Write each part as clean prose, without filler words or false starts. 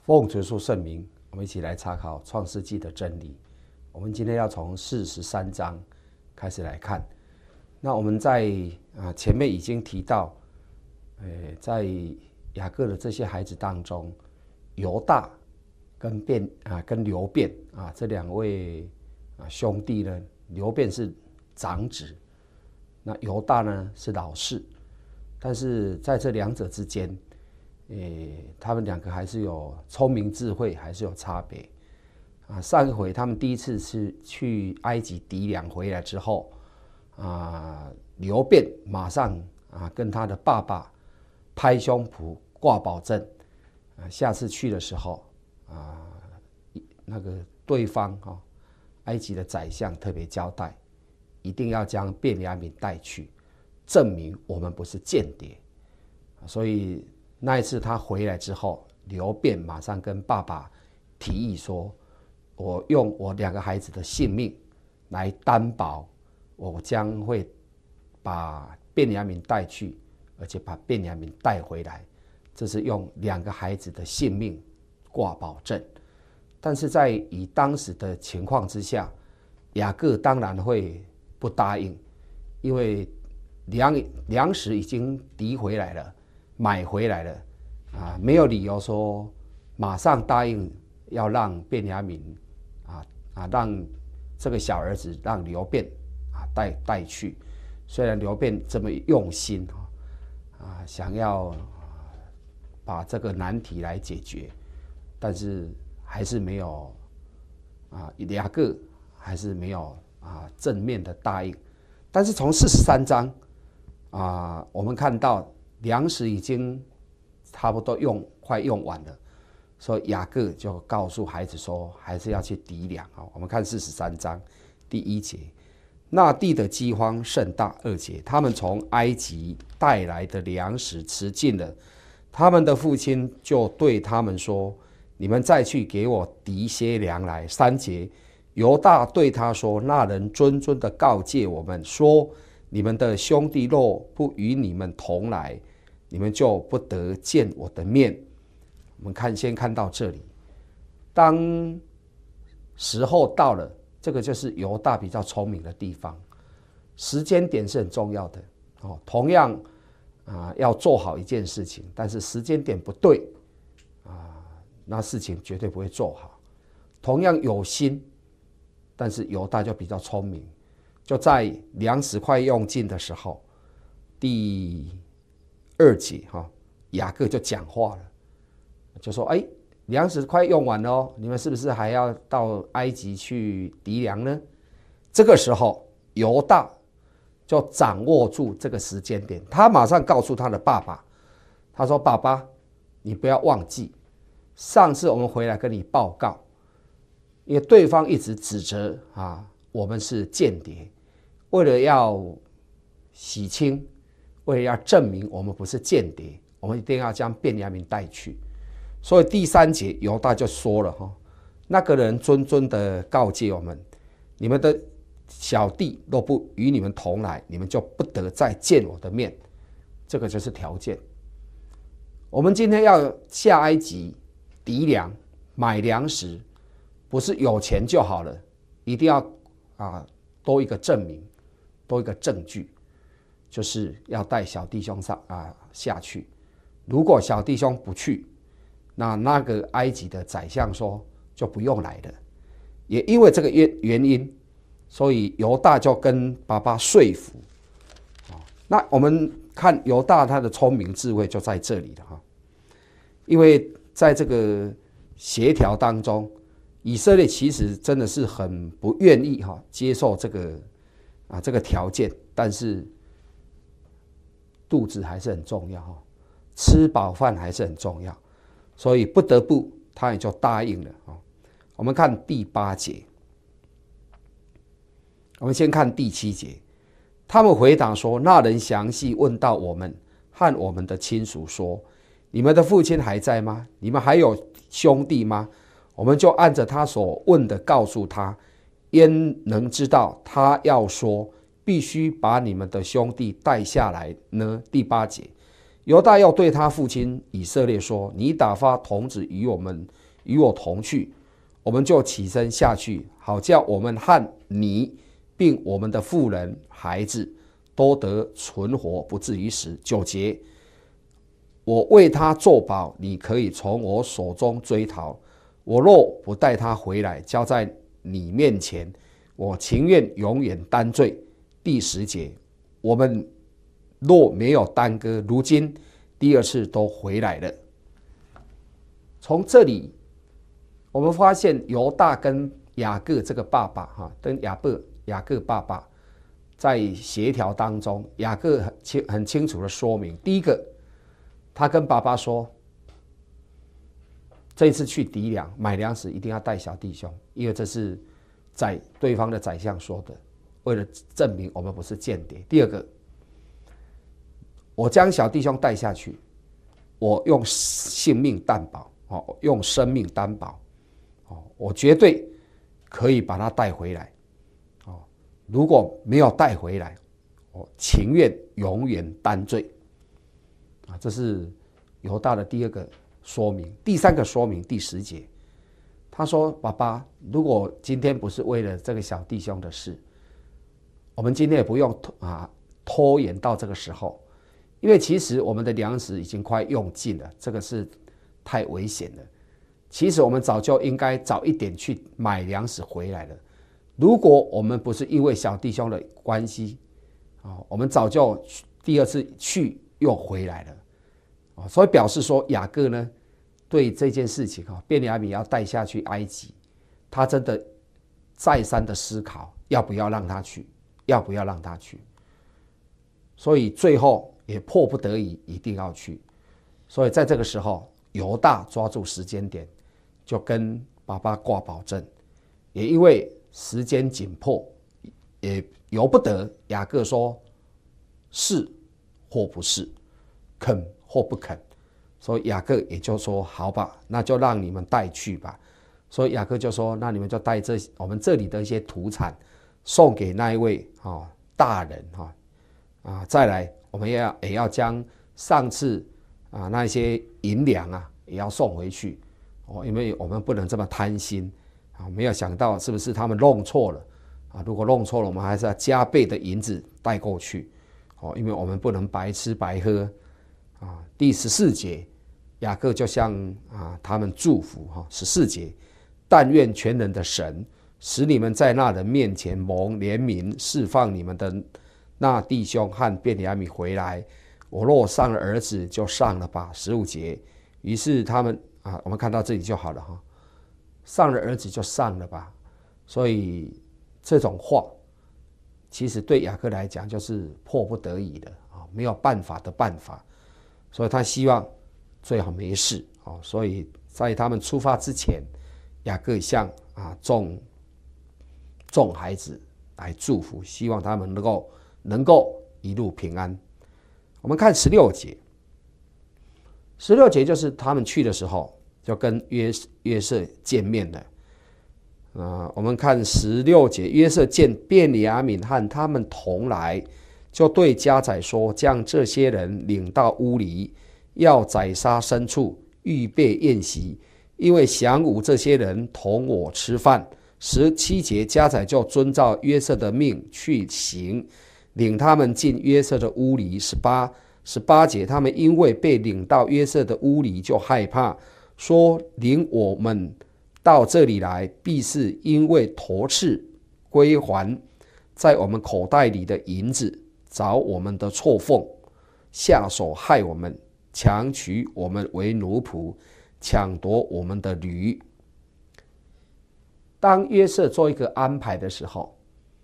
奉主耶稣圣名，我们一起来查考创世纪的真理。我们今天要从43章开始来看。那我们在前面已经提到，在雅各的这些孩子当中，犹大跟流便这两位兄弟呢，流便是长子，那犹大呢是老四。但是在这两者之间，他们两个还是有聪明智慧，还是有差别。上一回他们第一次是去埃及籴粮回来之后，流便马上跟他的爸爸拍胸脯挂保证，下次去的时候那个对方埃及的宰相特别交代，一定要将便雅悯带去，证明我们不是间谍。所以那一次他回来之后，流便马上跟爸爸提议说，我用我两个孩子的性命来担保，我将会把便雅悯带去，而且把便雅悯带回来，这是用两个孩子的性命挂保证。但是在以当时的情况之下，雅各当然会不答应，因为粮食已经籴回来了，买回来了，没有理由说马上答应要让便雅悯让这个小儿子让流便带去。虽然流便这么用心想要把这个难题来解决，但是还是没有雅各还是没有正面的答应。但是从43章我们看到粮食已经差不多快用完了，所以雅各就告诉孩子说，还是要去籴粮。我们看43章第1节，那地的饥荒甚大。2节，他们从埃及带来的粮食吃尽了，他们的父亲就对他们说，你们再去给我籴些粮来。3节，犹大对他说，那人谆谆的告诫我们说，你们的兄弟若不与你们同来，你们就不得见我的面。我们先看到这里，当时候到了，这个就是犹大比较聪明的地方，时间点是很重要的。同样要做好一件事情，但是时间点不对那事情绝对不会做好。同样有心，但是犹大就比较聪明，就在粮食快用尽的时候，第2节雅各就讲话了，就说粮食快用完了你们是不是还要到埃及去籴粮呢？这个时候犹大就掌握住这个时间点，他马上告诉他的爸爸，他说，爸爸，你不要忘记上次我们回来跟你报告，因为对方一直指责我们是间谍，为了要洗清，为了要证明我们不是间谍，我们一定要将便雅悯带去。所以第3节犹大就说了那个人谆谆的告诫我们，你们的小弟若不与你们同来，你们就不得再见我的面。这个就是条件。我们今天要下埃及籴粮买粮食，不是有钱就好了，一定要多一个证明，多一个证据，就是要带小弟兄下去。如果小弟兄不去，那个埃及的宰相说就不用来了。也因为这个原因，所以犹大就跟爸爸说服。那我们看犹大他的聪明智慧就在这里了因为在这个协调当中，以色列其实真的是很不愿意接受这个条件，但是肚子还是很重要吃饱饭还是很重要，所以不得不他也就答应了我们看第8节，我们先看第7节，他们回答说，那人详细问到我们和我们的亲属说，你们的父亲还在吗？你们还有兄弟吗？我们就按着他所问的告诉他，焉能知道他要说必须把你们的兄弟带下来呢？第8节， 犹大要对他父亲以色列说：你打发童子与我同去，我们就起身下去，好叫我们和你并我们的妇人孩子都得存活，不至于死。9节，我为他作保，你可以从我手中追讨。我若不带他回来，交在你面前，我情愿永远担罪。第10节，我们若没有耽搁，如今第2次都回来了。从这里我们发现犹大跟雅各这个爸爸跟雅各爸爸在协调当中，雅各很清楚的说明，第一个，他跟爸爸说，这一次去糴粮买粮食一定要带小弟兄，因为这是对方的宰相说的，为了证明我们不是间谍。第二个，我将小弟兄带下去，我用性命担保，用生命担保，我绝对可以把他带回来。如果没有带回来，我情愿永远担罪。这是犹大的第2个说明。第3个说明，第10节，他说：爸爸，如果今天不是为了这个小弟兄的事，我们今天也不用拖延到这个时候，因为其实我们的粮食已经快用尽了，这个是太危险了。其实我们早就应该早一点去买粮食回来了。如果我们不是因为小弟兄的关系，我们早就第2次去又回来了。所以表示说，雅各呢对这件事情便雅悯要带下去埃及，他真的再三的思考要不要让他去，要不要让他去。所以最后也迫不得已一定要去。所以在这个时候，犹大抓住时间点，就跟爸爸挂保证。也因为时间紧迫，也由不得雅各说是或不是，肯或不肯，所以雅各也就说好吧，那就让你们带去吧。所以雅各就说，那你们就带我们这里的一些土产送给那一位大人再来我们也要将上次那些银两也要送回去，因为我们不能这么贪心。没有想到是不是他们弄错了如果弄错了，我们还是要加倍的银子带过去，因为我们不能白吃白喝。第14节，雅各就向他们祝福14节，但愿全能的神使你们在那人面前蒙怜悯，释放你们的那弟兄和便雅悯回来。我若上了儿子，就上了吧。15节，于是他们我们看到这里就好了上了儿子就上了吧。所以这种话其实对雅各来讲就是迫不得已的没有办法的办法，所以他希望最好没事所以在他们出发之前，雅各向众孩子来祝福，希望他们能够一路平安。我们看16节，16节就是他们去的时候就跟约瑟见面了。我们看16节，约瑟见便雅悯和他们同来，就对家宰说：将这些人领到屋里，要宰杀牲畜，预备宴席，因为晌午这些人同我吃饭。17节，家宰就遵照约瑟的命去行，领他们进约瑟的屋里。18节，他们因为被领到约瑟的屋里，就害怕，说领我们到这里来，必是因为头次归还在我们口袋里的银子，找我们的错缝，下手害我们，强取我们为奴仆，抢夺我们的驴。当约瑟做一个安排的时候，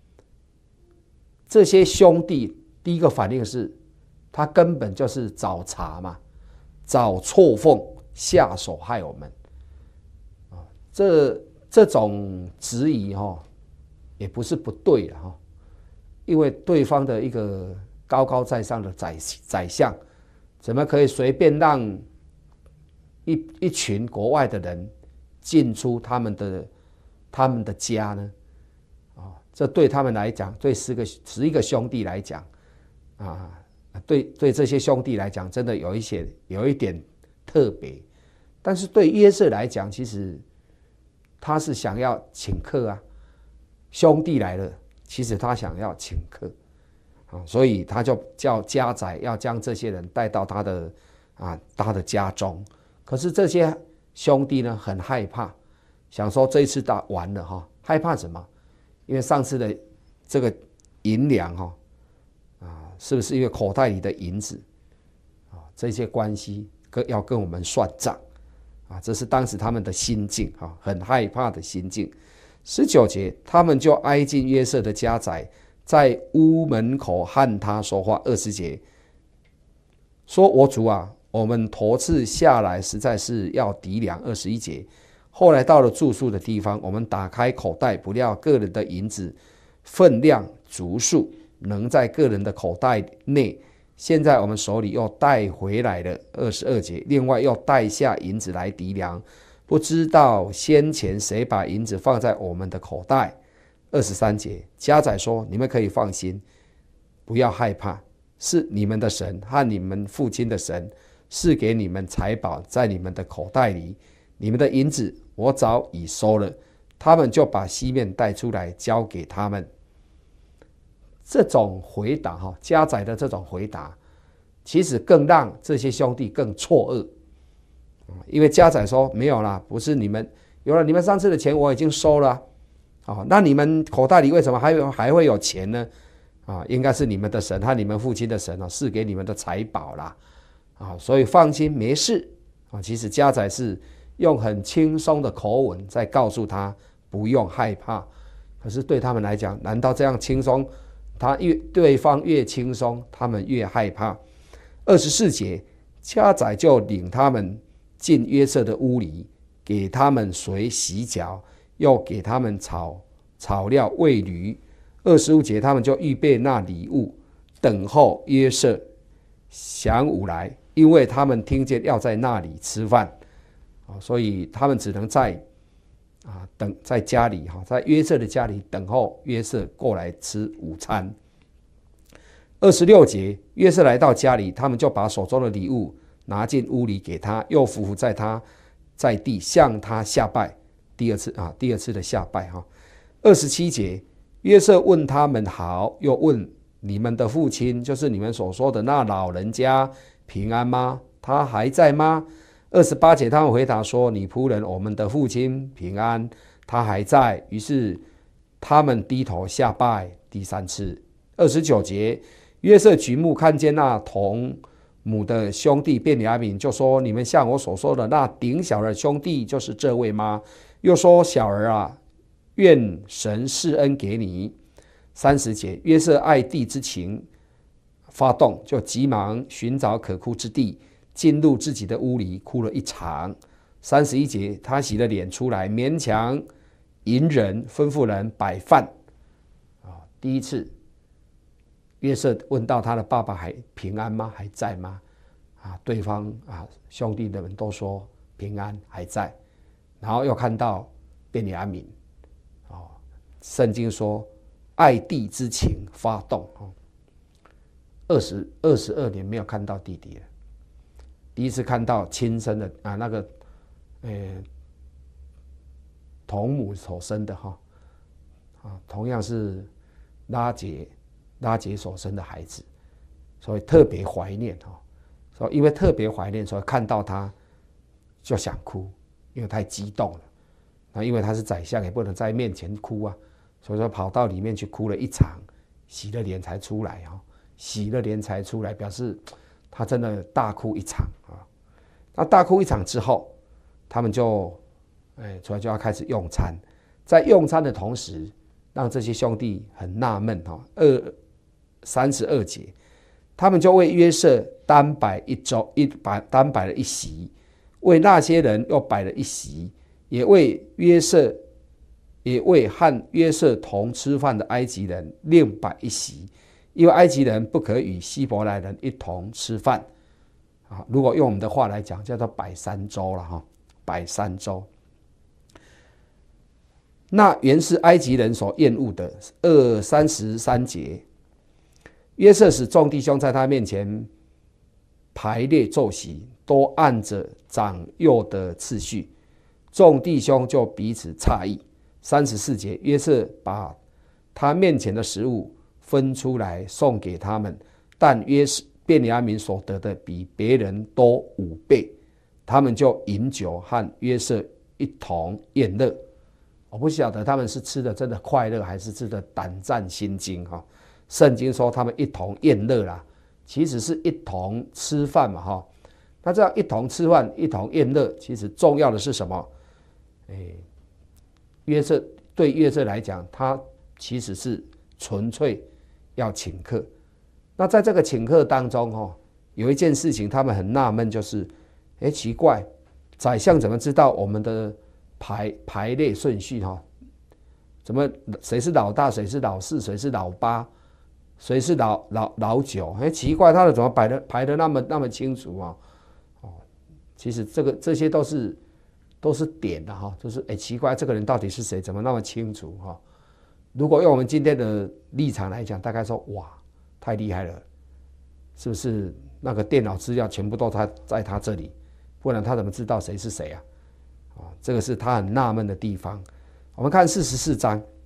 这些兄弟第一个反应是，他根本就是找茬嘛，找错缝，下手害我们。这种质疑也不是不对的因为对方的一个高高在上的宰相，怎么可以随便让一群国外的人进出他们的家呢？这对他们来讲，对11个兄弟来讲对这些兄弟来讲，真的有一点特别。但是对约瑟来讲，其实他是想要请客啊，兄弟来了，其实他想要请客，所以他就叫家宰要将这些人带到他的家中。可是这些兄弟呢很害怕，想说这一次完了哈，害怕什么？因为上次的这个银两哈是不是因为口袋里的银子这些关系要跟我们算账这是当时他们的心境很害怕的心境。19节，他们就挨近约瑟的家宅，在屋门口和他说话。20节说：“我主啊，我们头次下来实在是要抵粮。”21节，后来到了住宿的地方，我们打开口袋，不料个人的银子分量足数，能在个人的口袋内。现在我们手里又带回来了。22节，另外又带下银子来抵粮，不知道先前谁把银子放在我们的口袋。23节，家宰说：“你们可以放心，不要害怕，是你们的神和你们父亲的神是给你们财宝在你们的口袋里，你们的银子我早已收了。”他们就把西面带出来交给他们。这种回答家宰的这种回答，其实更让这些兄弟更错愕，因为家宰说：“没有啦，不是你们有了，你们上次的钱我已经收了那你们口袋里为什么还会有钱呢？应该是你们的神和你们父亲的神是给你们的财宝啦所以放心，没事其实家宰是用很轻松的口吻在告诉他不用害怕。可是对他们来讲，难道这样轻松？对方越轻松，他们越害怕。24节，家宰就领他们进约瑟的屋里，给他们水洗脚，又给他们草料喂驴。25节，他们就预备那礼物，等候约瑟晌午来，因为他们听见要在那里吃饭所以他们只能在家里在约瑟的家里等候约瑟过来吃午餐。26节，约瑟来到家里，他们就把手中的礼物拿进屋里给他，又伏在地向他下拜。第二次的下拜27节，约瑟问他们好，又问你们的父亲，就是你们所说的那老人家平安吗？他还在吗？28节，他们回答说：“你仆人我们的父亲平安，他还在。”于是他们低头下拜第3次。29节，约瑟举目看见那同母的兄弟便雅悯，就说：“你们像我所说的那顶小的兄弟就是这位吗？”又说：“小儿啊，愿神施恩给你。”30节，约瑟爱弟之情发动，就急忙寻找可哭之地，进入自己的屋里哭了一场。31节，他洗了脸出来，勉强隐忍，吩咐人摆饭第一次约瑟问到他的爸爸还平安吗？还在吗？对方兄弟们都说平安还在。然后又看到便雅悯圣经说爱弟之情发动22年没有看到弟弟了，第一次看到亲生的那个同母所生的同样是拉结所生的孩子，所以特别怀念所以因为特别怀念，所以看到他就想哭，因为太激动了。因为他是宰相，也不能在面前哭所以说跑到里面去哭了一场，洗了脸才出来表示他真的大哭一场那大哭一场之后，他们就要开始用餐。在用餐的同时，让这些兄弟很纳闷32节，他们就为约瑟单摆了一席，为那些人又摆了一席，也为和约瑟同吃饭的埃及人另摆一席，因为埃及人不可与希伯来人一同吃饭如果用我们的话来讲，叫做摆三周了摆三周。那原是埃及人所厌恶的。33节， 约瑟使众弟兄在他面前排列坐席，都按着长幼的次序，众弟兄就彼此诧异。34节，约瑟把他面前的食物分出来送给他们，但便雅悯所得的比别人多5倍，他们就饮酒和约瑟一同宴乐。我不晓得他们是吃的真的快乐，还是吃的胆战心惊。圣经说他们一同宴乐啦，其实是一同吃饭嘛。那这样一同吃饭一同宴乐，其实重要的是什么？对约瑟来讲，他其实是纯粹要请客。那在这个请客当中，有一件事情他们很纳闷，就是奇怪，宰相怎么知道我们的排列顺序？怎么谁是老大，谁是老四，谁是老八，谁是老九？奇怪，他的怎么排得那么清楚啊？其实这些都是点的就是奇怪，这个人到底是谁？怎么那么清楚？如果用我们今天的立场来讲，大概说哇，太厉害了，是不是？那个电脑资料全部都在他这里，不然他怎么知道谁是谁啊？这个是他很纳闷的地方。我们看44章，